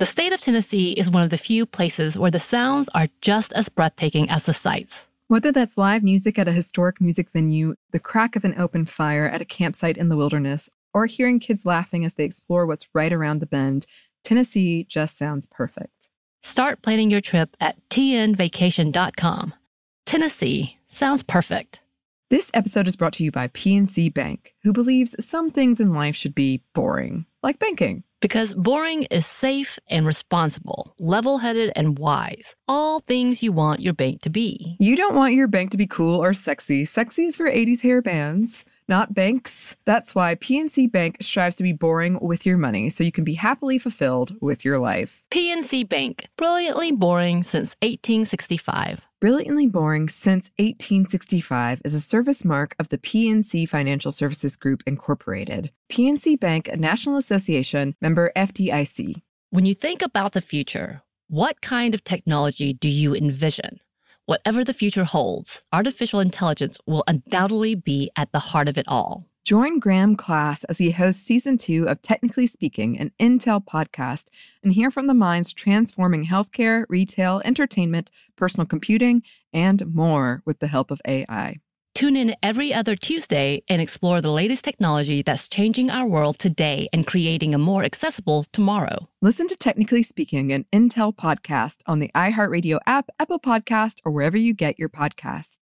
The state of Tennessee is one of the few places where the sounds are just as breathtaking as the sights. Whether that's live music at a historic music venue, the crack of an open fire at a campsite in the wilderness, or hearing kids laughing as they explore what's right around the bend, Tennessee just sounds perfect. Start planning your trip at tnvacation.com. Tennessee sounds perfect. This episode is brought to you by PNC Bank, who believes some things in life should be boring, like banking. Because boring is safe and responsible, level-headed and wise. All things you want your bank to be. You don't want your bank to be cool or sexy. Sexy is for 80s hair bands, not banks. That's why PNC Bank strives to be boring with your money so you can be happily fulfilled with your life. PNC Bank, brilliantly boring since 1865. Brilliantly Boring Since 1865 is a service mark of the PNC Financial Services Group, Incorporated. PNC Bank, a National Association, member FDIC. When you think about the future, what kind of technology do you envision? Whatever the future holds, artificial intelligence will undoubtedly be at the heart of it all. Join Graham Class as he hosts Season 2 of Technically Speaking, an Intel podcast, and hear from the minds transforming healthcare, retail, entertainment, personal computing, and more with the help of AI. Tune in every other Tuesday and explore the latest technology that's changing our world today and creating a more accessible tomorrow. Listen to Technically Speaking, an Intel podcast on the iHeartRadio app, Apple Podcast, or wherever you get your podcasts.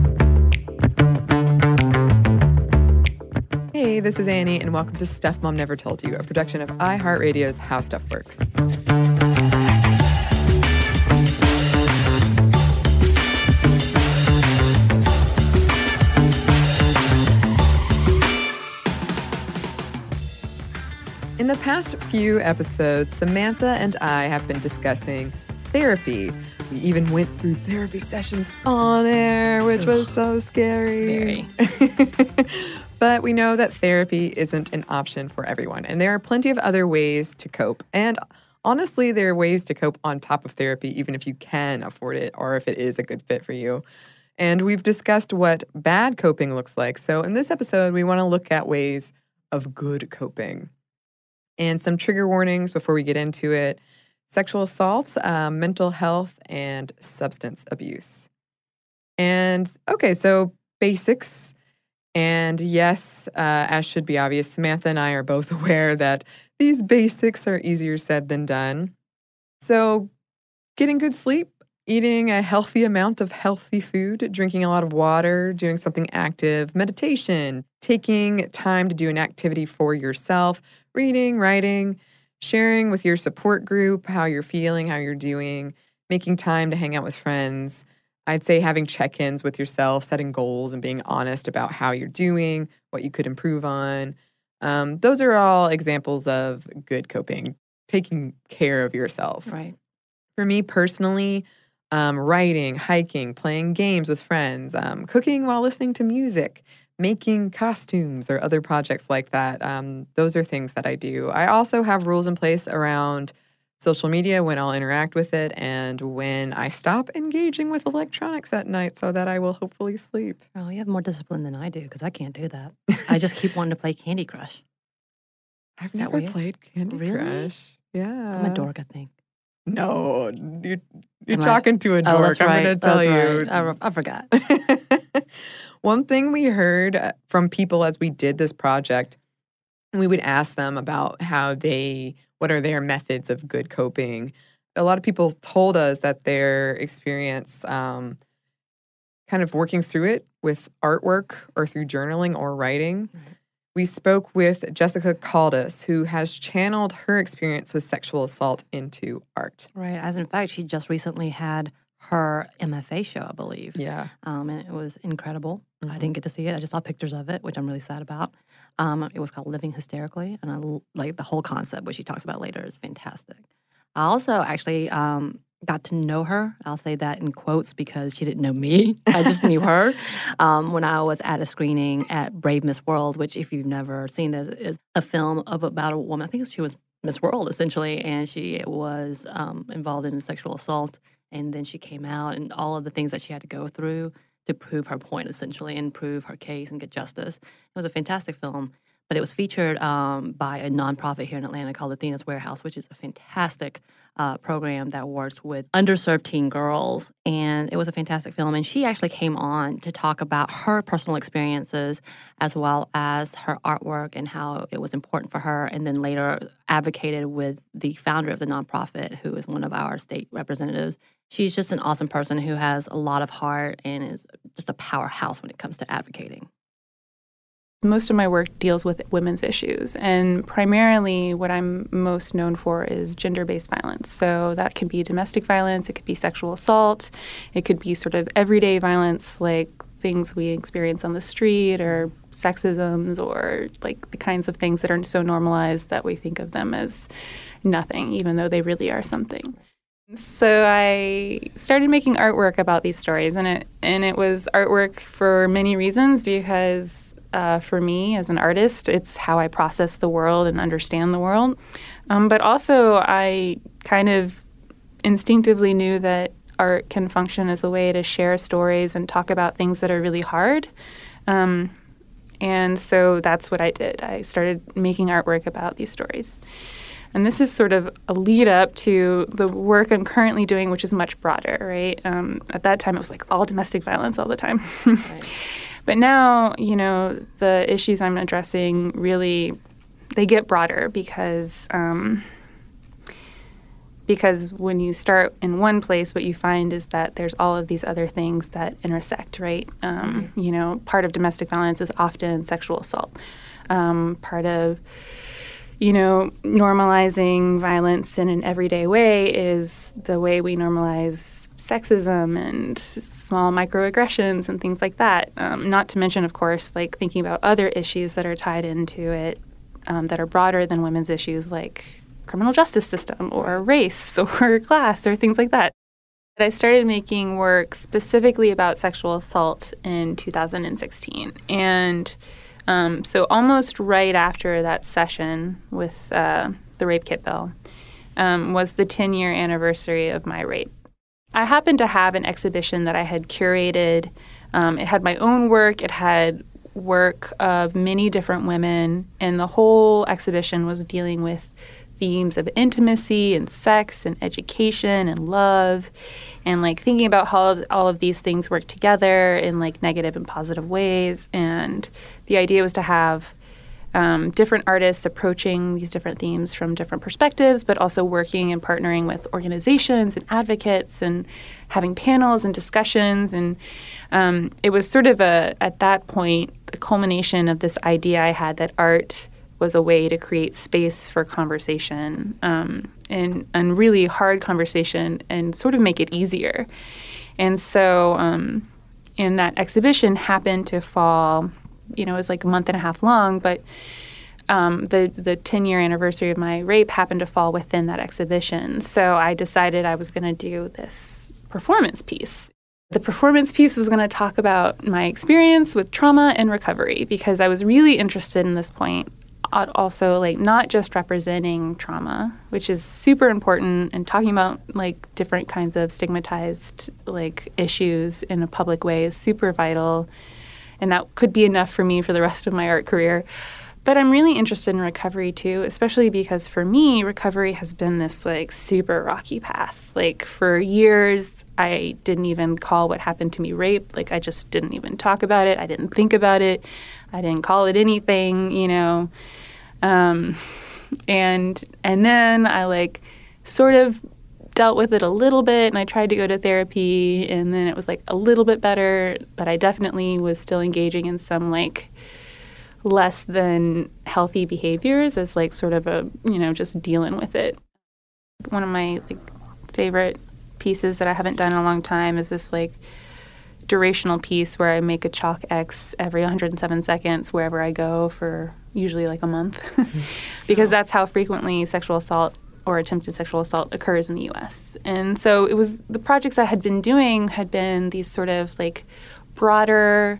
Hey, this is Annie, and welcome to Stuff Mom Never Told You, a production of iHeartRadio's How Stuff Works. In the past few episodes, Samantha and I have been discussing therapy. We even went through therapy sessions on air, which was so scary. Very. But we know that therapy isn't an option for everyone, and there are plenty of other ways to cope. And honestly, there are ways to cope on top of therapy, even if you can afford it or if it is a good fit for you. And we've discussed what bad coping looks like. So in this episode, we want to look at ways of good coping. And some trigger warnings before we get into it: sexual assaults, mental health, and substance abuse. And okay, so basics. And yes, as should be obvious, Samantha and I are both aware that these basics are easier said than done. So getting good sleep, eating a healthy amount of healthy food, drinking a lot of water, doing something active, meditation, taking time to do an activity for yourself, reading, writing, sharing with your support group how you're feeling, how you're doing, making time to hang out with friends. I'd say having check-ins with yourself, setting goals, and being honest about how you're doing, what you could improve on. Those are all examples of good coping, taking care of yourself. Right. For me personally, writing, hiking, playing games with friends, cooking while listening to music, making costumes or other projects like that. Those are things that I do. I also have rules in place around social media, when I'll interact with it, and when I stop engaging with electronics at night so that I will hopefully sleep. Oh, you have more discipline than I do because I can't do that. I just keep wanting to play Candy Crush. I've never played Candy Really? Crush. Yeah. I'm a dork, I think. No, you're Am I- talking to a dork. Oh, that's I'm right. going to tell That's you. right. I forgot. One thing we heard from people as we did this project, we would ask them about what are their methods of good coping. A lot of people told us that their experience kind of working through it with artwork or through journaling or writing. Right. We spoke with Jessica Caldas, who has channeled her experience with sexual assault into art. Right. As in fact, she just recently had her MFA show, I believe. Yeah. And it was incredible. I Mhm. didn't get to see it. I just saw pictures of it, which I'm really sad about. It was called Living Hysterically, and I like the whole concept, which she talks about later, is fantastic. I also actually got to know her. I'll say that in quotes because she didn't know me. I just knew her when I was at a screening at Brave Miss World, which, if you've never seen it, is a film about a woman. I think she was Miss World, essentially, and she was involved in sexual assault. And then she came out and all of the things that she had to go through to prove her point, essentially, and prove her case and get justice. It was a fantastic film. but it was featured by a nonprofit here in Atlanta called Athena's Warehouse, which is a fantastic program that works with underserved teen girls. And it was a fantastic film. And she actually came on to talk about her personal experiences as well as her artwork and how it was important for her. And then later advocated with the founder of the nonprofit, who is one of our state representatives. She's just an awesome person who has a lot of heart and is just a powerhouse when it comes to advocating. Most of my work deals with women's issues, and primarily what I'm most known for is gender-based violence. So that can be domestic violence, it could be sexual assault, it could be sort of everyday violence like things we experience on the street or sexisms or like the kinds of things that are so normalized that we think of them as nothing, even though they really are something. So I started making artwork about these stories, and it was artwork for many reasons because for me as an artist, it's how I process the world and understand the world. But also I kind of instinctively knew that art can function as a way to share stories and talk about things that are really hard. And so that's what I did. I started making artwork about these stories. And this is sort of a lead up to the work I'm currently doing, which is much broader, right? At that time, it was like all domestic violence all the time. Right. But now, you know, the issues I'm addressing really, they get broader because when you start in one place, what you find is that there's all of these other things that intersect, right? You know, part of domestic violence is often sexual assault. Part of normalizing violence in an everyday way is the way we normalize sexism and small microaggressions and things like that. Not to mention, of course, like thinking about other issues that are tied into it that are broader than women's issues like criminal justice system or race or class or things like that. I started making work specifically about sexual assault in 2016. And so almost right after that session with the rape kit bill was the 10-year anniversary of my rape. I happened to have an exhibition that I had curated. It had my own work. It had work of many different women. And the whole exhibition was dealing with themes of intimacy and sex and education and love and like thinking about how all of these things work together in like negative and positive ways. And the idea was to have different artists approaching these different themes from different perspectives, but also working and partnering with organizations and advocates and having panels and discussions. And it was sort of at that point, the culmination of this idea I had that art was a way to create space for conversation and really hard conversation and sort of make it easier. And so and that exhibition happened to fall, it was like a month and a half long, but the 10-year anniversary of my rape happened to fall within that exhibition. So I decided I was going to do this performance piece. The performance piece was going to talk about my experience with trauma and recovery because I was really interested in this point. Also, like, not just representing trauma, which is super important, and talking about, like, different kinds of stigmatized, like, issues in a public way is super vital, and that could be enough for me for the rest of my art career. But I'm really interested in recovery, too, especially because, for me, recovery has been this, like, super rocky path. Like, for years, I didn't even call what happened to me rape. Like, I just didn't even talk about it. I didn't think about it. I didn't call it anything, and then I like sort of dealt with it a little bit, and I tried to go to therapy, and then it was like a little bit better, but I definitely was still engaging in some like less than healthy behaviors as like sort of a, just dealing with it. One of my like favorite pieces that I haven't done in a long time is this like durational piece where I make a chalk X every 107 seconds wherever I go for usually like a month because that's how frequently sexual assault or attempted sexual assault occurs in the U.S. And so it was the projects I had been doing had been these sort of like broader,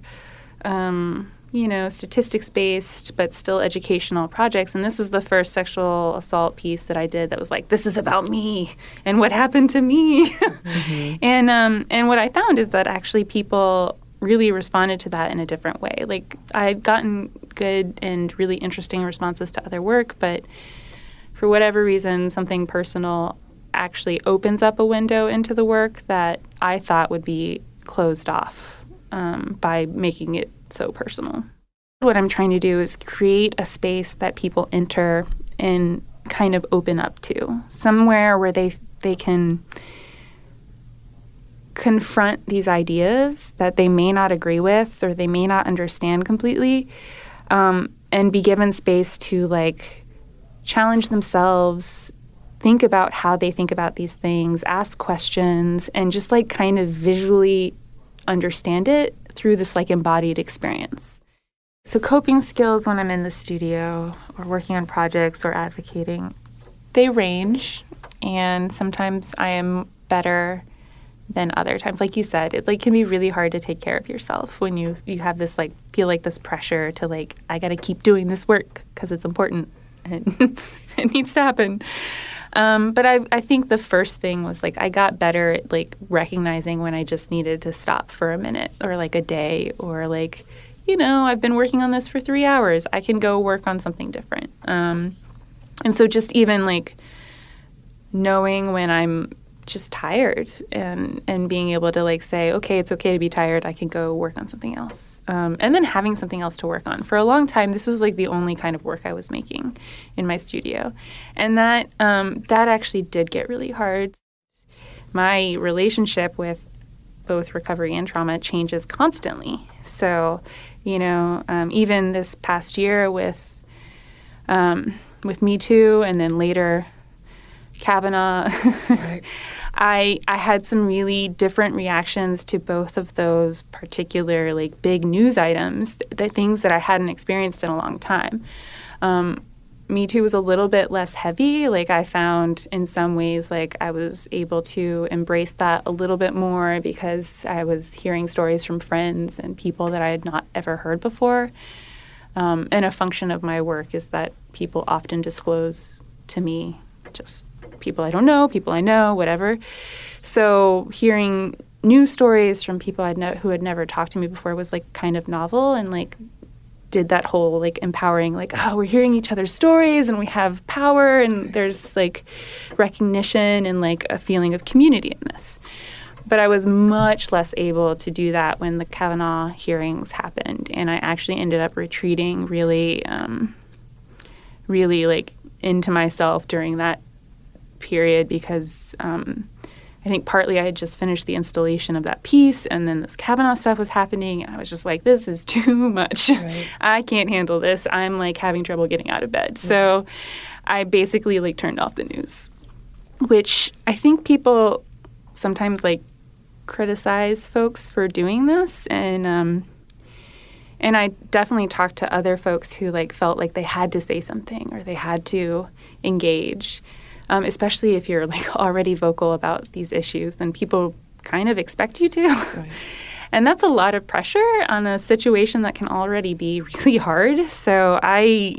statistics-based but still educational projects. And this was the first sexual assault piece that I did that was like, this is about me and what happened to me. Mm-hmm. And what I found is that actually people really responded to that in a different way. Like, I had gotten good and really interesting responses to other work, but for whatever reason, something personal actually opens up a window into the work that I thought would be closed off by making it so personal. What I'm trying to do is create a space that people enter and kind of open up to, somewhere where they can confront these ideas that they may not agree with or they may not understand completely, and be given space to like challenge themselves, think about how they think about these things, ask questions, and just like kind of visually understand it through this like embodied experience. So coping skills when I'm in the studio or working on projects or advocating, they range, and sometimes I am better than other times. Like you said, it like can be really hard to take care of yourself when you have this like feel like this pressure to like, I got to keep doing this work because it's important and it needs to happen. But I think the first thing was like I got better at like recognizing when I just needed to stop for a minute or like a day or like, you know, I've been working on this for 3 hours. I can go work on something different. And so just even like knowing when I'm just tired and being able to like say, okay, it's okay to be tired. I can go work on something else. And then having something else to work on. For a long time, this was like the only kind of work I was making in my studio. And that actually did get really hard. My relationship with both recovery and trauma changes constantly. So, you know, even this past year with Me Too and then later Kavanaugh, right. I had some really different reactions to both of those particular like big news items, the things that I hadn't experienced in a long time. Me Too was a little bit less heavy. Like I found in some ways like I was able to embrace that a little bit more because I was hearing stories from friends and people that I had not ever heard before. And a function of my work is that people often disclose to me just people I don't know, people I know, whatever. So hearing news stories from people who had never talked to me before was like kind of novel and like did that whole like empowering, like, oh, we're hearing each other's stories and we have power and there's like recognition and like a feeling of community in this. But I was much less able to do that when the Kavanaugh hearings happened. And I actually ended up retreating really, really like into myself during that period because I think partly I had just finished the installation of that piece and then this Kavanaugh stuff was happening and I was just like, this is too much. Right. I can't handle this. I'm like having trouble getting out of bed. Mm-hmm. So I basically like turned off the news, which I think people sometimes like criticize folks for doing this. And I definitely talked to other folks who like felt like they had to say something or they had to engage. Especially if you're like already vocal about these issues, then people kind of expect you to. Right. And that's a lot of pressure on a situation that can already be really hard. So I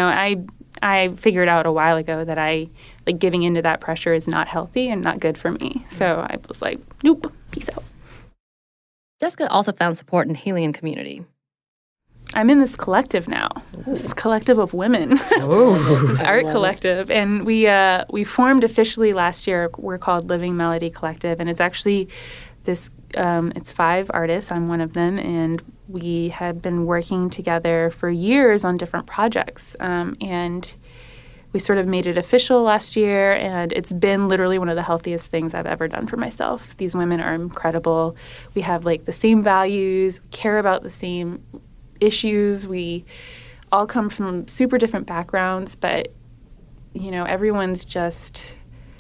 figured out a while ago that I like giving into that pressure is not healthy and not good for me. So I was like, nope, peace out. Jessica also found support in the Helian community. I'm in this collective now, this collective of women, this art collective. And we formed officially last year. We're called Living Melody Collective. And it's actually this, it's 5 artists. I'm one of them. And we had been working together for years on different projects. And we sort of made it official last year. And it's been literally one of the healthiest things I've ever done for myself. These women are incredible. We have like the same values, we care about the same issues. We all come from super different backgrounds, but, you know, everyone's just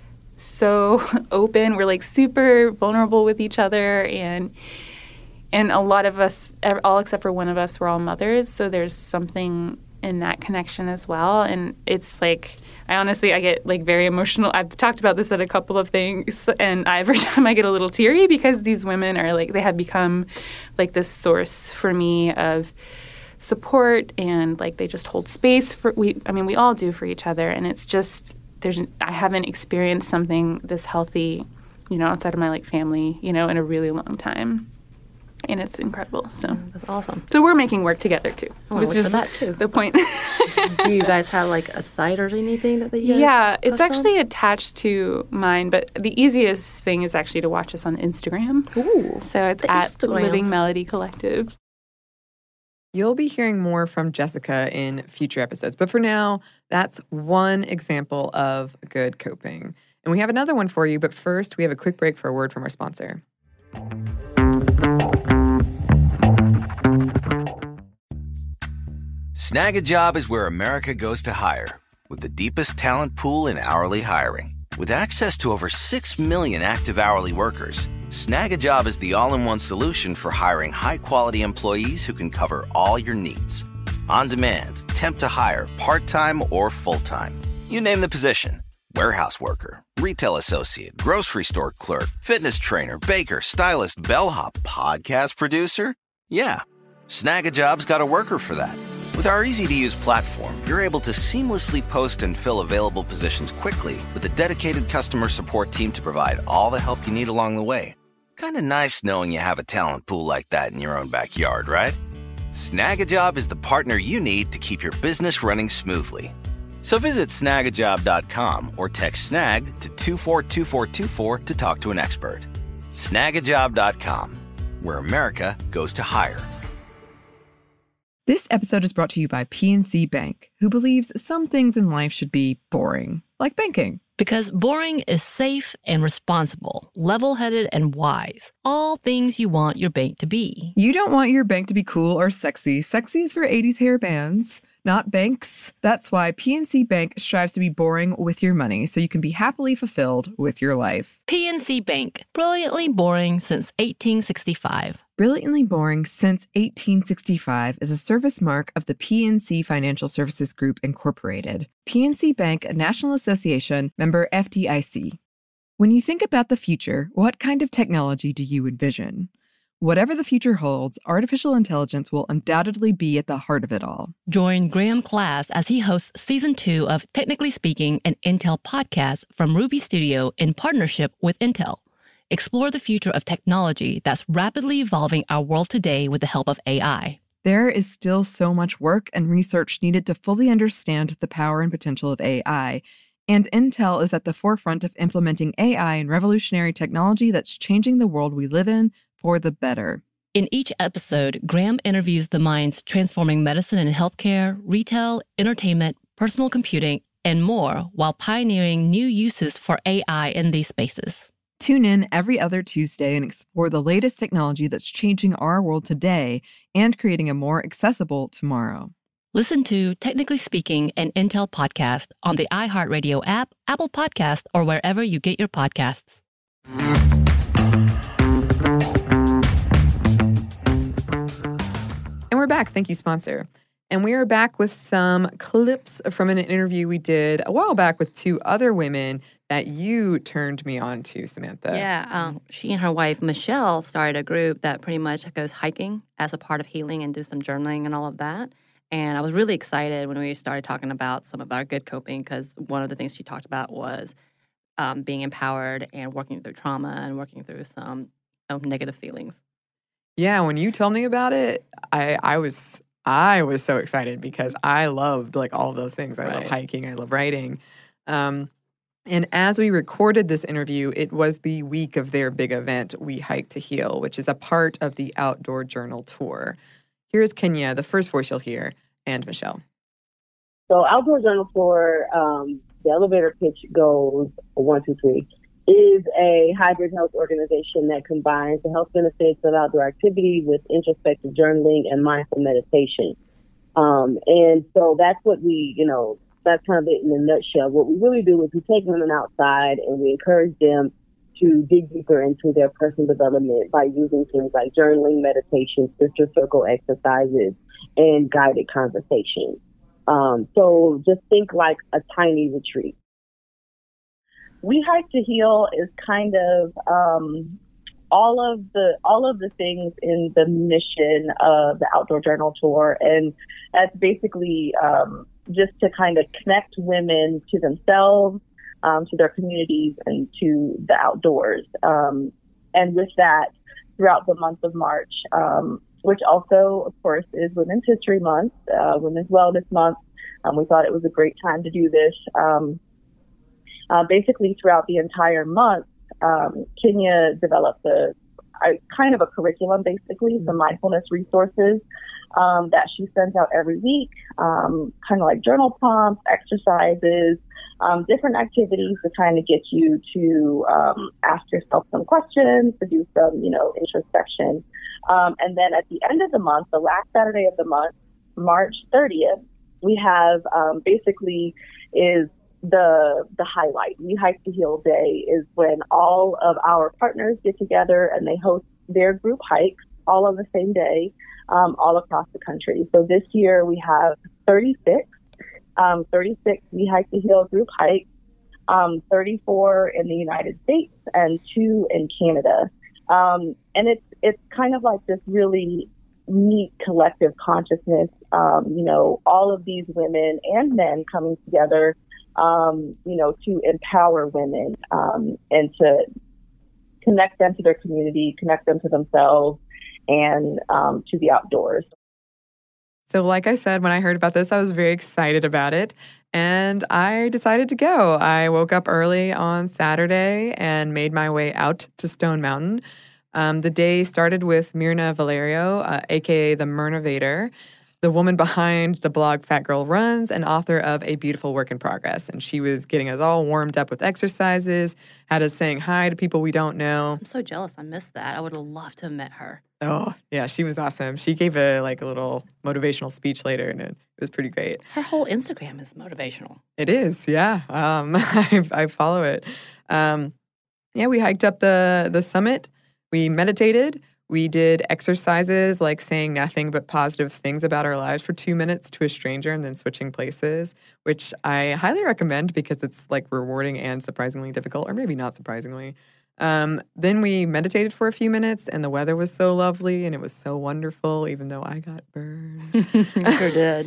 so open. We're like super vulnerable with each other. And a lot of us, all except for one of us, we're all mothers. So there's something in that connection as well. And it's like, I get like very emotional. I've talked about this at a couple of things, and every time I get a little teary because these women are like, they have become like this source for me of support, and like they just hold space for we all do for each other. And it's just, I haven't experienced something this healthy, you know, outside of my like family, you know, in a really long time. And it's incredible. So That's awesome. So we're making work together too. I want to Which look for is that too. the point. Do you guys have like a site or anything that you guys Yeah, it's post on? actually attached to mine, but the easiest thing is actually to watch us on Instagram. Ooh. So it's The at Instagrams. Living Melody Collective. You'll be hearing more from Jessica in future episodes. But for now, that's one example of good coping. And we have another one for you. But first, we have a quick break for a word from our sponsor. Snag a Job is where America goes to hire, with the deepest talent pool in hourly hiring. With access to over 6 million active hourly workers, Snag a Job is the all-in-one solution for hiring high-quality employees who can cover all your needs. On demand, temp to hire, part-time or full-time. You name the position. Warehouse worker, retail associate, grocery store clerk, fitness trainer, baker, stylist, bellhop, podcast producer. Yeah, Snag a Job's got a worker for that. With our easy-to-use platform, you're able to seamlessly post and fill available positions quickly with a dedicated customer support team to provide all the help you need along the way. Kind of nice knowing you have a talent pool like that in your own backyard, right? Snagajob is the partner you need to keep your business running smoothly. So visit snagajob.com or text snag to 242424 to talk to an expert. Snagajob.com, where America goes to hire. This episode is brought to you by PNC Bank, who believes some things in life should be boring, like banking. Because boring is safe and responsible, level-headed and wise. All things you want your bank to be. You don't want your bank to be cool or sexy. Sexy is for 80s hair bands, not banks. That's why PNC Bank strives to be boring with your money so you can be happily fulfilled with your life. PNC Bank, brilliantly boring since 1865. Brilliantly Boring Since 1865 is a service mark of the PNC Financial Services Group, Incorporated. PNC Bank, a National Association, member FDIC. When you think about the future, what kind of technology do you envision? Whatever the future holds, artificial intelligence will undoubtedly be at the heart of it all. Join Graham Class as he hosts Season 2 of Technically Speaking, an Intel podcast from Ruby Studio in partnership with Intel. Explore the future of technology that's rapidly evolving our world today with the help of AI. There is still so much work and research needed to fully understand the power and potential of AI, and Intel is at the forefront of implementing AI and revolutionary technology that's changing the world we live in for the better. In each episode, Graham interviews the minds transforming medicine and healthcare, retail, entertainment, personal computing, and more while pioneering new uses for AI in these spaces. Tune in every other Tuesday and explore the latest technology that's changing our world today and creating a more accessible tomorrow. Listen to Technically Speaking, an Intel podcast on the iHeartRadio app, Apple Podcast, or wherever you get your podcasts. And we're back. Thank you, sponsor. And we are back with some clips from an interview we did a while back with two other women that you turned me on to, Samantha. Yeah, she and her wife, Michelle, started a group that pretty much goes hiking as a part of healing and do some journaling and all of that. And I was really excited when we started talking about some of our good coping because one of the things she talked about was being empowered and working through trauma and working through some negative feelings. Yeah, when you told me about it, I was so excited because I loved like all of those things. I love hiking, I love writing. And as we recorded this interview, it was the week of their big event, We Hike to Heal, which is a part of the Outdoor Journal Tour. Here's Kenya, the first voice you'll hear, and Michelle. So Outdoor Journal Tour, the elevator pitch goes 1, 2, 3, is a hybrid health organization that combines the health benefits of outdoor activity with introspective journaling and mindful meditation. And so that's what that's kind of it in a nutshell. What we really do is we take women outside and we encourage them to dig deeper into their personal development by using things like journaling, meditation, sister circle exercises, and guided conversation. So just think like a tiny retreat. We Hike to Heal is kind of all of the things in the mission of the Outdoor Journal Tour, and that's basically just to kind of connect women to themselves, to their communities, and to the outdoors. And with that, throughout the month of March, which also, of course, is Women's History Month, Women's Wellness Month. We thought it was a great time to do this. Basically, throughout the entire month, Kenya developed kind of a curriculum, basically, some mindfulness resources that she sends out every week, kind of like journal prompts, exercises, different activities to kind of get you to ask yourself some questions, to do some, introspection. And then at the end of the month, the last Saturday of the month, March 30th, we have basically is the highlight. We Hike to Heal Day is when all of our partners get together and they host their group hikes all on the same day, all across the country. So this year we have 36 We Hike to Heal group hikes, 34 in the United States and 2 in Canada. And it's kind of like this really neat collective consciousness, all of these women and men coming together, to empower women and to connect them to their community, connect them to themselves, and to the outdoors. So like I said, when I heard about this, I was very excited about it. And I decided to go. I woke up early on Saturday and made my way out to Stone Mountain. The day started with Myrna Valerio, a.k.a. the Myrnavator, the woman behind the blog Fat Girl Runs and author of A Beautiful Work in Progress. And she was getting us all warmed up with exercises, had us saying hi to people we don't know. I'm so jealous. I missed that. I would have loved to have met her. Oh, yeah, she was awesome. She gave a little motivational speech later, and it was pretty great. Her whole Instagram is motivational. It is, yeah. I follow it. We hiked up the summit. We meditated. We did exercises like saying nothing but positive things about our lives for 2 minutes to a stranger and then switching places, which I highly recommend because it's like rewarding and surprisingly difficult, or maybe not surprisingly. Then we meditated for a few minutes and the weather was so lovely and it was so wonderful, even though I got burned. Sure did.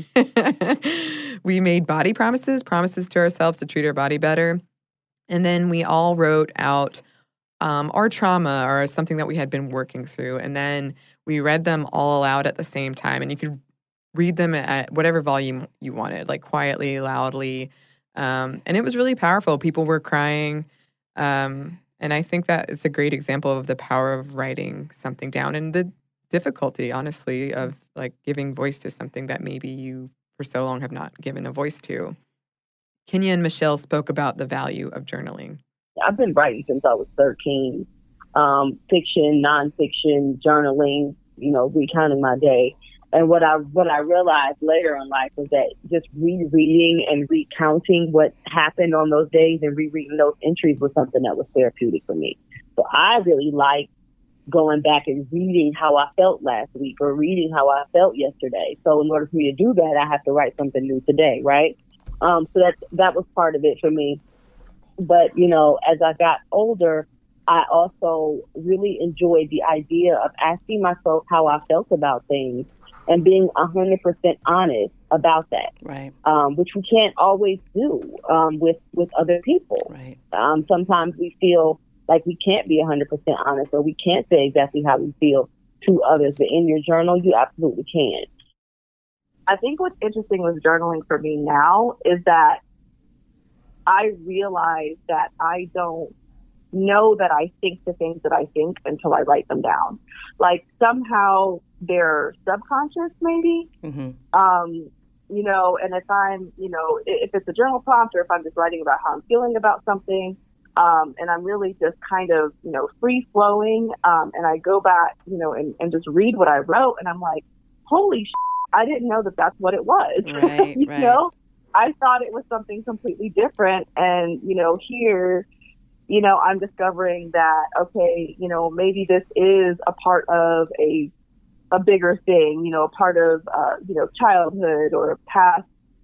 We made body promises to ourselves to treat our body better. And then we all wrote out our trauma or something that we had been working through. And then we read them all out at the same time. And you could read them at whatever volume you wanted, like quietly, loudly. And it was really powerful. People were crying. And I think that is a great example of the power of writing something down and the difficulty, honestly, of like giving voice to something that maybe you for so long have not given a voice to. Kenya and Michelle spoke about the value of journaling. I've been writing since I was 13. Fiction, nonfiction, journaling, recounting my day. And what I realized later in life was that just rereading and recounting what happened on those days and rereading those entries was something that was therapeutic for me. So I really like going back and reading how I felt last week or reading how I felt yesterday. So in order for me to do that, I have to write something new today, right? So that was part of it for me. But, as I got older, I also really enjoyed the idea of asking myself how I felt about things and being 100% honest about that. Right. Which we can't always do with other people. Right. Sometimes we feel like we can't be 100% honest or we can't say exactly how we feel to others. But in your journal, you absolutely can. I think what's interesting with journaling for me now is that I realize that I don't know that I think the things that I think until I write them down. Like somehow they're subconscious maybe. Mm-hmm. And if I'm, if it's a journal prompt or if I'm just writing about how I'm feeling about something, and I'm really just kind of, free flowing, and I go back, and just read what I wrote and I'm like, holy shit, I didn't know that that's what it was. Right, you right. know? I thought it was something completely different. And, here, I'm discovering that, okay, maybe this is a part of a bigger thing, a part of, childhood or past,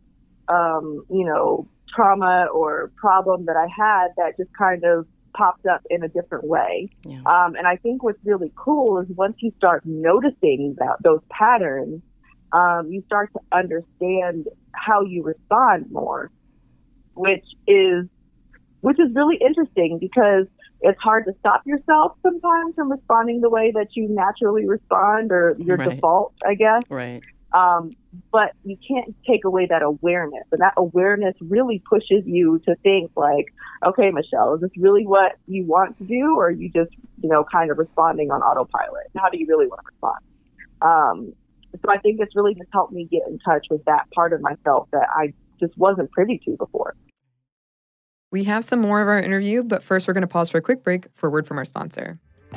trauma or problem that I had that just kind of popped up in a different way. Yeah. And I think what's really cool is once you start noticing those patterns, you start to understand how you respond more, which is which is really interesting because it's hard to stop yourself sometimes from responding the way that you naturally respond or your default, I guess. Right. But you can't take away that awareness. And that awareness really pushes you to think like, okay, Michelle, is this really what you want to do? Or are you just, kind of responding on autopilot? How do you really want to respond? So I think it's really just helped me get in touch with that part of myself that I just wasn't privy to before. We have some more of our interview, but first we're going to pause for a quick break for a word from our sponsor.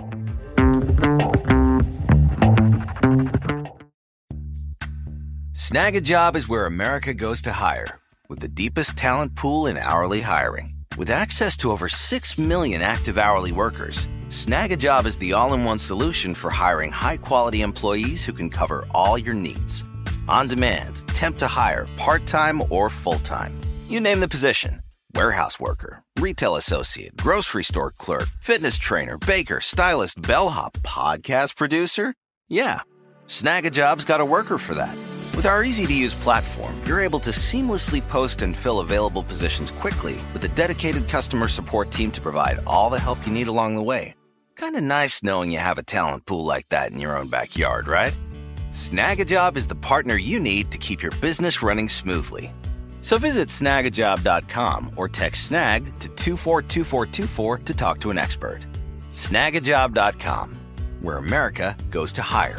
Snag a Job is where America goes to hire, with the deepest talent pool in hourly hiring. With access to over 6 million active hourly workers, Snag a Job is the all-in-one solution for hiring high-quality employees who can cover all your needs. On demand, temp to hire, part-time or full-time. You name the position. Warehouse worker, retail associate, grocery store clerk, fitness trainer, baker, stylist, bellhop, podcast producer. Yeah, Snag a Job's got a worker for that. With our easy-to-use platform, you're able to seamlessly post and fill available positions quickly with a dedicated customer support team to provide all the help you need along the way. Kind of nice knowing you have a talent pool like that in your own backyard, right? Snag a Job is the partner you need to keep your business running smoothly. So visit snagajob.com or text snag to 242424 to talk to an expert. Snagajob.com, where America goes to hire.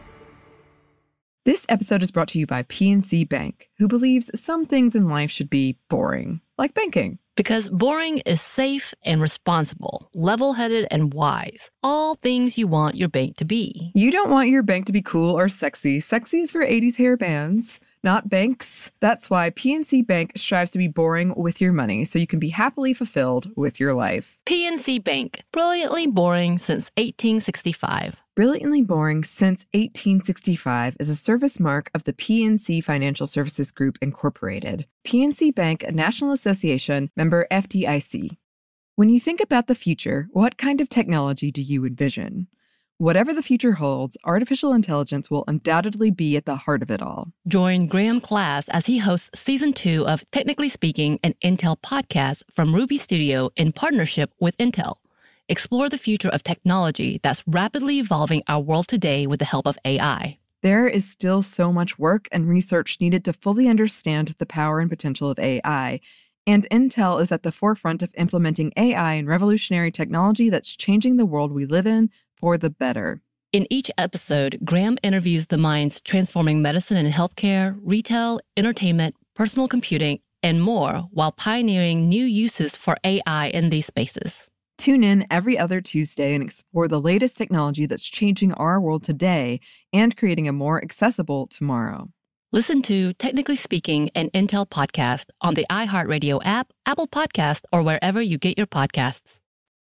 This episode is brought to you by PNC Bank, who believes some things in life should be boring, like banking. Because boring is safe and responsible, level-headed and wise. All things you want your bank to be. You don't want your bank to be cool or sexy. Sexy is for 80s hair bands, not banks. That's why PNC Bank strives to be boring with your money so you can be happily fulfilled with your life. PNC Bank, brilliantly boring since 1865. Brilliantly Boring Since 1865 is a service mark of the PNC Financial Services Group, Incorporated. PNC Bank, a National Association, member FDIC. When you think about the future, what kind of technology do you envision? Whatever the future holds, artificial intelligence will undoubtedly be at the heart of it all. Join Graham Class as he hosts Season 2 of Technically Speaking, an Intel podcast from Ruby Studio in partnership with Intel. Explore the future of technology that's rapidly evolving our world today with the help of AI. There is still so much work and research needed to fully understand the power and potential of AI, and Intel is at the forefront of implementing AI and revolutionary technology that's changing the world we live in for the better. In each episode, Graham interviews the minds transforming medicine and healthcare, retail, entertainment, personal computing, and more while pioneering new uses for AI in these spaces. Tune in every other Tuesday and explore the latest technology that's changing our world today and creating a more accessible tomorrow. Listen to Technically Speaking, an Intel podcast on the iHeartRadio app, Apple Podcast, or wherever you get your podcasts.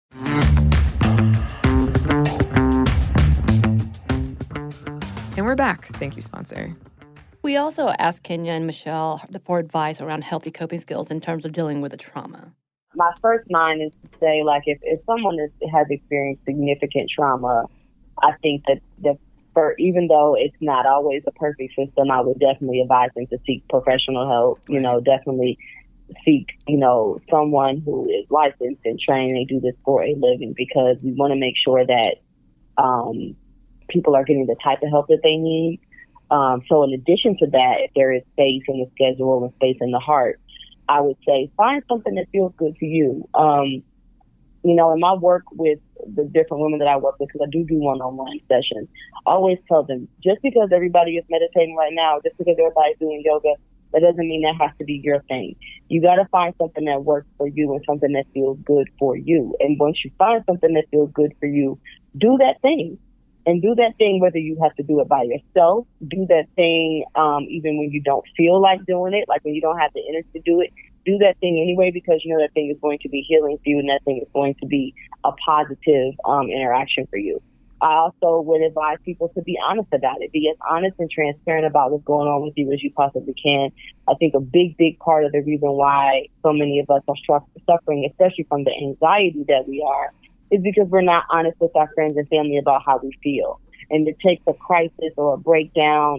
And we're back. Thank you, sponsor. We also asked Kenya and Michelle for advice around healthy coping skills in terms of dealing with a trauma. My first mind is to say, like, if someone has experienced significant trauma, I think that even though it's not always a perfect system, I would definitely advise them to seek professional help. Definitely seek, someone who is licensed and trained and do this for a living, because we want to make sure that people are getting the type of help that they need. So in addition to that, if there is space in the schedule and space in the heart, I would say find something that feels good to you. In my work with the different women that I work with, because I do one-on-one sessions, I always tell them, just because everybody is meditating right now, just because everybody's doing yoga, that doesn't mean that has to be your thing. You got to find something that works for you and something that feels good for you. And once you find something that feels good for you, do that thing. And do that thing whether you have to do it by yourself. Do that thing even when you don't feel like doing it, like when you don't have the energy to do it. Do that thing anyway, because you know that thing is going to be healing for you, and that thing is going to be a positive interaction for you. I also would advise people to be honest about it. Be as honest and transparent about what's going on with you as you possibly can. I think a big part of the reason why so many of us are suffering, especially from the anxiety that we are, is because we're not honest with our friends and family about how we feel. And it takes a crisis or a breakdown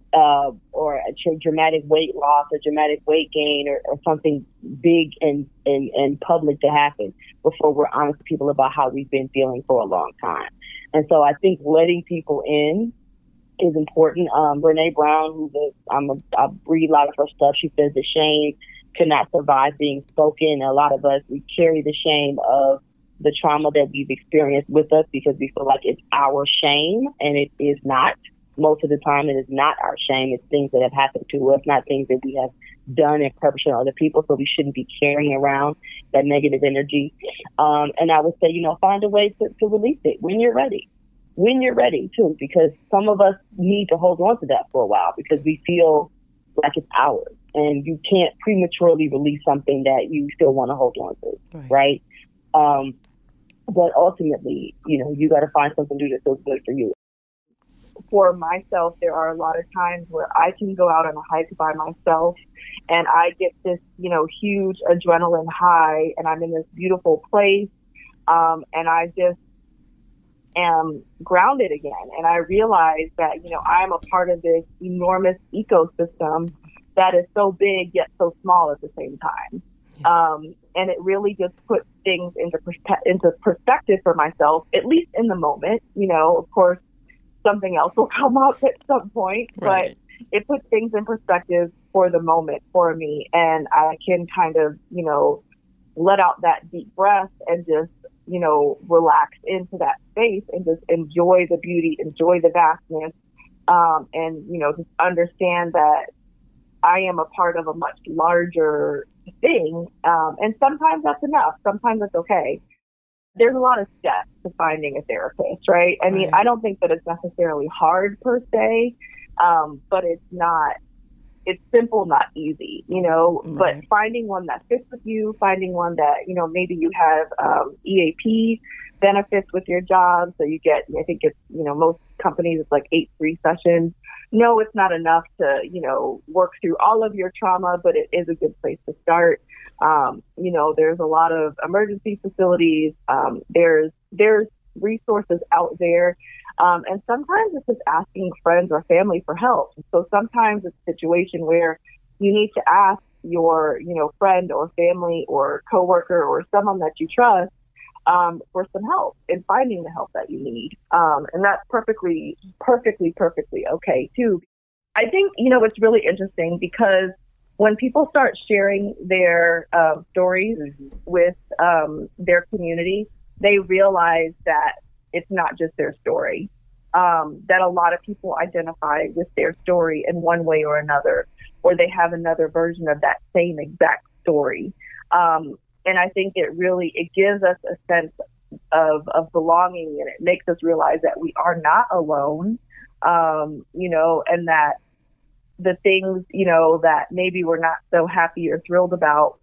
or a dramatic weight loss or dramatic weight gain or something big and public to happen before we're honest with people about how we've been feeling for a long time. And so I think letting people in is important. Brene Brown, I read a lot of her stuff. She says that shame cannot survive being spoken. A lot of us, we carry the shame of the trauma that we've experienced with us because we feel like it's our shame, and it is not. Most of the time, it is not our shame. It's things that have happened to us, not things that we have done and perpetrated on other people. So we shouldn't be carrying around that negative energy. And I would say, find a way to release it when you're ready. When you're ready, too, because some of us need to hold on to that for a while because we feel like it's ours. And you can't prematurely release something that you still want to hold on to, right? But ultimately, you got to find something to do that feels good for you. For myself, there are a lot of times where I can go out on a hike by myself and I get this, huge adrenaline high and I'm in this beautiful place. And I just am grounded again. And I realize that, I'm a part of this enormous ecosystem that is so big yet so small at the same time. And it really just puts things into perspective for myself, at least in the moment. Of course, something else will come up at some point, but it puts things in perspective for the moment for me. And I can kind of, let out that deep breath and just, relax into that space and just enjoy the beauty, enjoy the vastness, and, just understand that I am a part of a much larger thing. And sometimes that's enough. Sometimes it's okay. There's a lot of steps to finding a therapist, right? I mean, I don't think that it's necessarily hard per se, but it's simple, not easy, but finding one that fits with you, finding one that, maybe you have EAP benefits with your job. So you get, I think it's, most companies, it's like 8 free sessions. No, it's not enough to, work through all of your trauma, but it is a good place to start. There's a lot of emergency facilities. There's resources out there. And sometimes it's just asking friends or family for help. So sometimes it's a situation where you need to ask your, friend or family or coworker or someone that you trust, for some help in finding the help that you need. And that's perfectly okay too. I think, it's really interesting because when people start sharing their stories with their community, they realize that it's not just their story, that a lot of people identify with their story in one way or another, or they have another version of that same exact story. And I think it gives us a sense of belonging, and it makes us realize that we are not alone, and that the things, that maybe we're not so happy or thrilled about,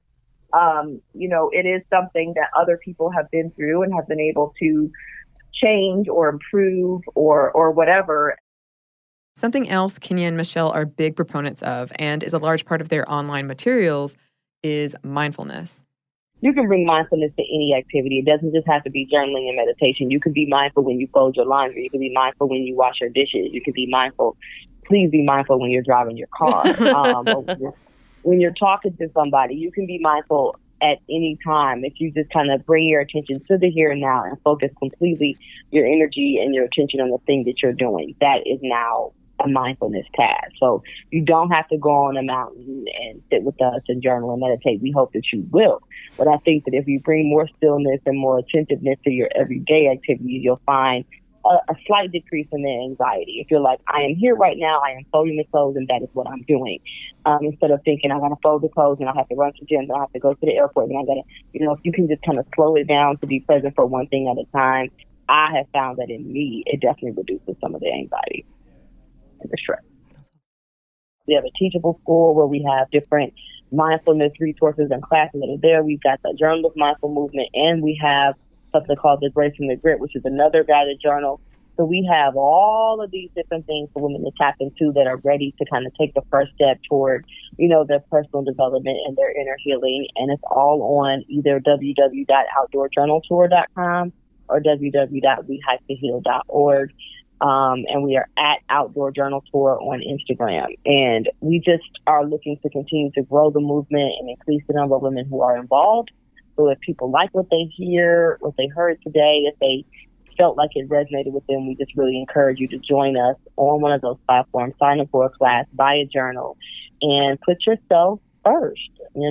it is something that other people have been through and have been able to change or improve or whatever. Something else Kenya and Michelle are big proponents of and is a large part of their online materials is mindfulness. You can bring mindfulness to any activity. It doesn't just have to be journaling and meditation. You can be mindful when you fold your laundry. You can be mindful when you wash your dishes. You can be mindful. Please be mindful when you're driving your car. Or when you're talking to somebody, you can be mindful at any time if you just kind of bring your attention to the here and now and focus completely your energy and your attention on the thing that you're doing. That is now a mindfulness task. So you don't have to go on a mountain and sit with us and journal and meditate. We hope that you will. But I think that if you bring more stillness and more attentiveness to your everyday activities, you'll find a slight decrease in the anxiety. If you're like, I am here right now, I am folding the clothes, and that is what I'm doing. Instead of thinking, I got to fold the clothes, and I have to run to the gym, and I have to go to the airport, and I got to, if you can just kind of slow it down to be present for one thing at a time, I have found that in me, it definitely reduces some of the anxiety and the stress. We have a teachable school where we have different mindfulness resources and classes that are there. We've got the Journal of Mindful Movement, and we have something called the Embracing the Grit, which is another guided journal. So we have all of these different things for women to tap into that are ready to kind of take the first step toward, their personal development and their inner healing. And it's all on either www.outdoorjournaltour.com or www.wehypetheheal.org. And we are at Outdoor Journal Tour on Instagram. And we just are looking to continue to grow the movement and increase the number of women who are involved. So if people like what they hear, what they heard today, if they felt like it resonated with them, we just really encourage you to join us on one of those platforms, sign up for a class, buy a journal, and put yourself first, and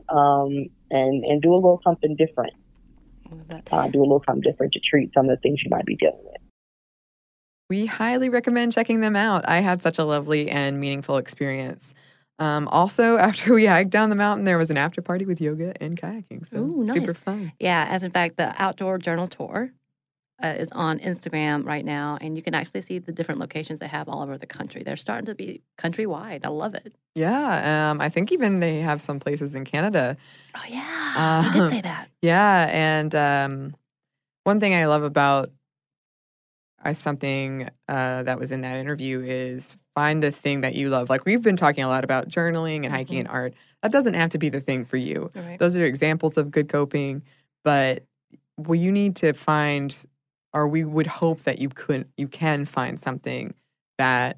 do a little something different. Do a little something different to treat some of the things you might be dealing with. We highly recommend checking them out. I had such a lovely and meaningful experience. Also, after we hiked down the mountain, there was an after party with yoga and kayaking. So Ooh, nice. super fun. Yeah, as in fact, the Outdoor Journal Tour is on Instagram right now, and you can actually see the different locations they have all over the country. They're starting to be countrywide. I love it. Yeah, I think even they have some places in Canada. Oh, yeah. You did say that. Yeah, and one thing I love about something that was in that interview is find the thing that you love. Like, we've been talking a lot about journaling and hiking and art. That doesn't have to be the thing for you. Right. Those are examples of good coping, but you need to find, or we would hope that you can find something that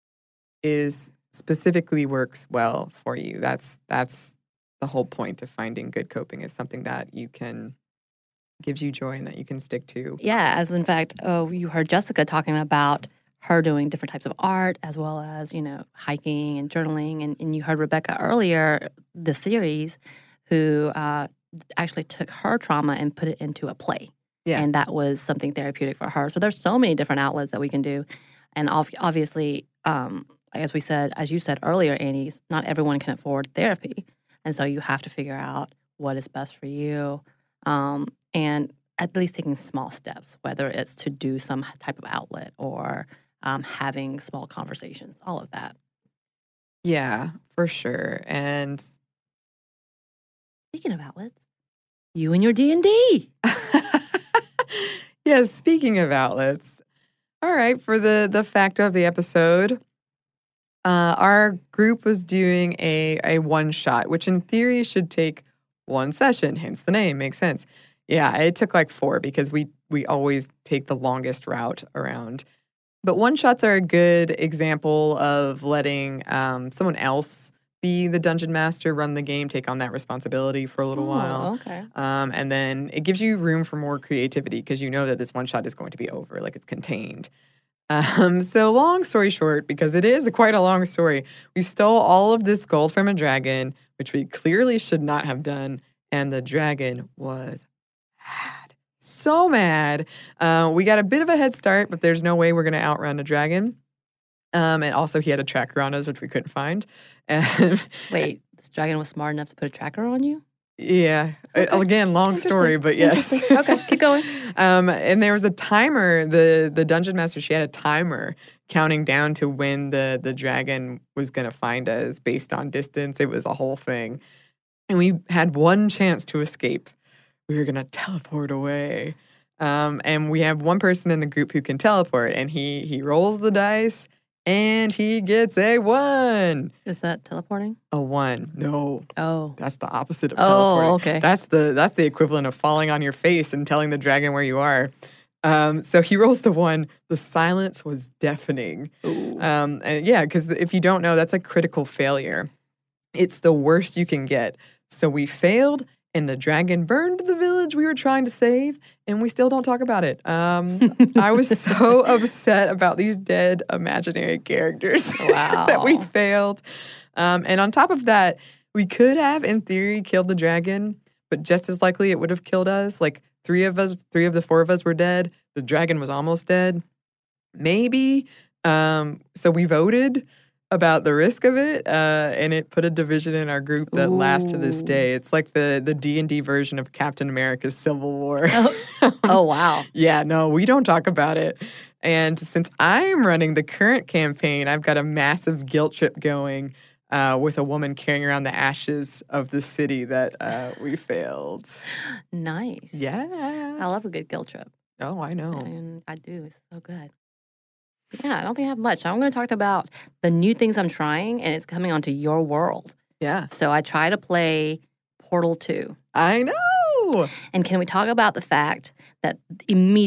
is specifically works well for you. That's the whole point of finding good coping, is something that gives you joy and that you can stick to. Yeah, as in fact, you heard Jessica talking about her doing different types of art, as well as, hiking and journaling. And you heard Rebecca earlier, the series, who actually took her trauma and put it into a play. Yeah. And that was something therapeutic for her. So there's so many different outlets that we can do. And obviously, as you said earlier, Annie, not everyone can afford therapy. And so you have to figure out what is best for you. And at least taking small steps, whether it's to do some type of outlet or having small conversations, all of that. Yeah, for sure. And speaking of outlets, you and your D&D. Yes, speaking of outlets. All right, for the fact of the episode, our group was doing a one-shot, which in theory should take one session, hence the name, makes sense. Yeah, it took like 4 because we always take the longest route around. But one-shots are a good example of letting someone else be the dungeon master, run the game, take on that responsibility for a little while. Okay. And then it gives you room for more creativity because you know that this one-shot is going to be over, like it's contained. So long story short, because it is quite a long story, we stole all of this gold from a dragon, which we clearly should not have done, and the dragon was mad. So mad. We got a bit of a head start, but there's no way we're going to outrun a dragon. And also he had a tracker on us, which we couldn't find. Wait, this dragon was smart enough to put a tracker on you? Yeah. Okay. Again, long story, but yes. Okay, keep going. And there was a timer. The dungeon master, she had a timer counting down to when the dragon was going to find us based on distance. It was a whole thing. And we had one chance to escape. We were going to teleport away. And we have one person in the group who can teleport, and he rolls the dice, and he gets a 1. Is that teleporting? A 1. No. Oh. That's the opposite of teleporting. Oh, okay. That's the equivalent of falling on your face and telling the dragon where you are. So he rolls the 1. The silence was deafening. And yeah, because if you don't know, that's a critical failure. It's the worst you can get. So we failed, and the dragon burned the village we were trying to save, and we still don't talk about it. I was so upset about these dead imaginary characters that we failed. And on top of that, we could have, in theory, killed the dragon, but just as likely it would have killed us. Like 3 of the 4 of us were dead. The dragon was almost dead. Maybe. So we voted about the risk of it, and it put a division in our group that lasts to this day. It's like the D&D version of Captain America's Civil War. Oh, wow. Yeah, no, we don't talk about it. And since I'm running the current campaign, I've got a massive guilt trip going with a woman carrying around the ashes of the city that we failed. Nice. Yeah. I love a good guilt trip. Oh, I know. And I do. It's so good. Yeah, I don't think I have much. I'm going to talk about the new things I'm trying, and it's coming onto your world. Yeah. So I try to play Portal 2. I know. And can we talk about the fact that immediately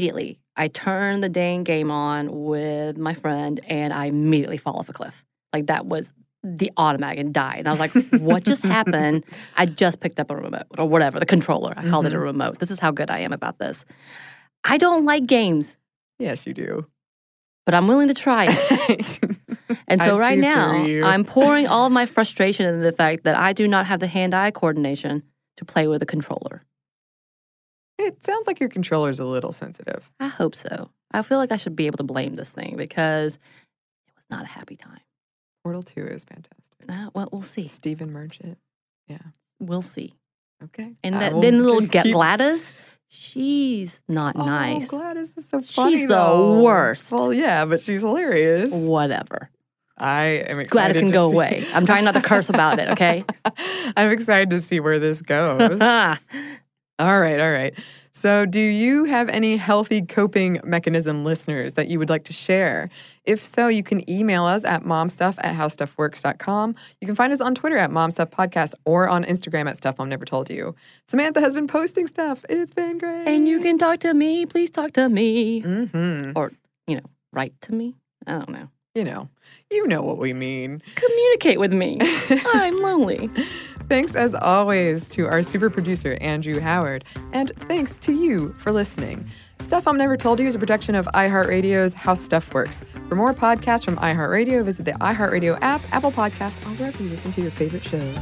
I turn the dang game on with my friend, and I immediately fall off a cliff. Like, that was the automatic and died. And I was like, what just happened? I just picked up a remote or whatever, the controller. I called it a remote. This is how good I am about this. I don't like games. Yes, you do. But I'm willing to try it. And so right now, I'm pouring all of my frustration into the fact that I do not have the hand-eye coordination to play with a controller. It sounds like your controller's a little sensitive. I hope so. I feel like I should be able to blame this thing because it was not a happy time. Portal 2 is fantastic. Well, we'll see. Stephen Merchant. Yeah. We'll see. Okay. And then little Gladys, she's not nice. Gladys is so funny, She's the worst. Well, yeah, but she's hilarious. Whatever. I am excited Gladys can go away. I'm trying not to curse about it, okay? I'm excited to see where this goes. All right. So do you have any healthy coping mechanism, listeners, that you would like to share? If so, you can email us at momstuff@howstuffworks.com. You can find us on Twitter at momstuffpodcast or on Instagram at Stuff Mom Never Told You. Samantha has been posting stuff. It's been great. And you can talk to me. Please talk to me. Mm-hmm. Or, write to me. I don't know. You know what we mean. Communicate with me. I'm lonely. Thanks, as always, to our super producer, Andrew Howard. And thanks to you for listening. Stuff Mom Never Told You is a production of iHeartRadio's How Stuff Works. For more podcasts from iHeartRadio, visit the iHeartRadio app, Apple Podcasts, or wherever you listen to your favorite shows.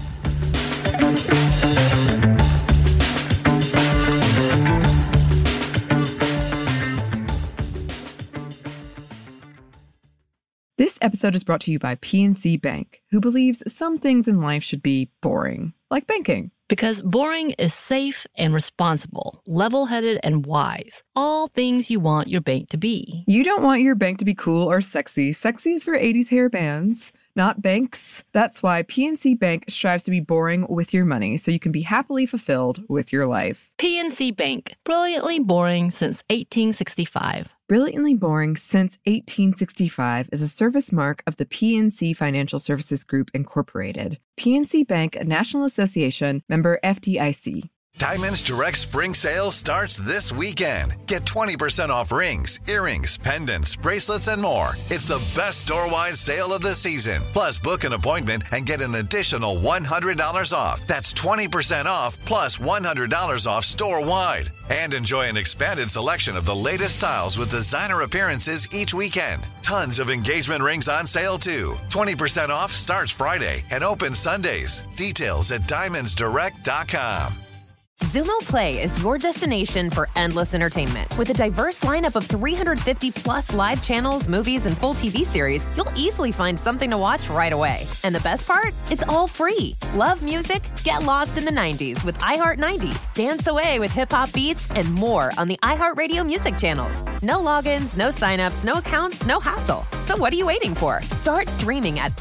This episode is brought to you by PNC Bank, who believes some things in life should be boring, like banking. Because boring is safe and responsible, level-headed and wise. All things you want your bank to be. You don't want your bank to be cool or sexy. Sexy is for 80s hair bands, not banks. That's why PNC Bank strives to be boring with your money so you can be happily fulfilled with your life. PNC Bank, brilliantly boring since 1865. Brilliantly Boring Since 1865 is a service mark of the PNC Financial Services Group, Incorporated. PNC Bank, a National Association, member FDIC. Diamonds Direct Spring Sale starts this weekend. Get 20% off rings, earrings, pendants, bracelets, and more. It's the best store-wide sale of the season. Plus, book an appointment and get an additional $100 off. That's 20% off plus $100 off store-wide. And enjoy an expanded selection of the latest styles with designer appearances each weekend. Tons of engagement rings on sale, too. 20% off starts Friday and opens Sundays. Details at diamondsdirect.com. Xumo Play is your destination for endless entertainment. With a diverse lineup of 350-plus live channels, movies, and full TV series, you'll easily find something to watch right away. And the best part? It's all free. Love music? Get lost in the 90s with iHeart 90s, dance away with hip-hop beats, and more on the iHeartRadio music channels. No logins, no signups, no accounts, no hassle. So what are you waiting for? Start streaming at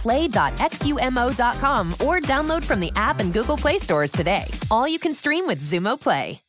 play.xumo.com or download from the app and Google Play stores today. All you can stream with Xumo Play.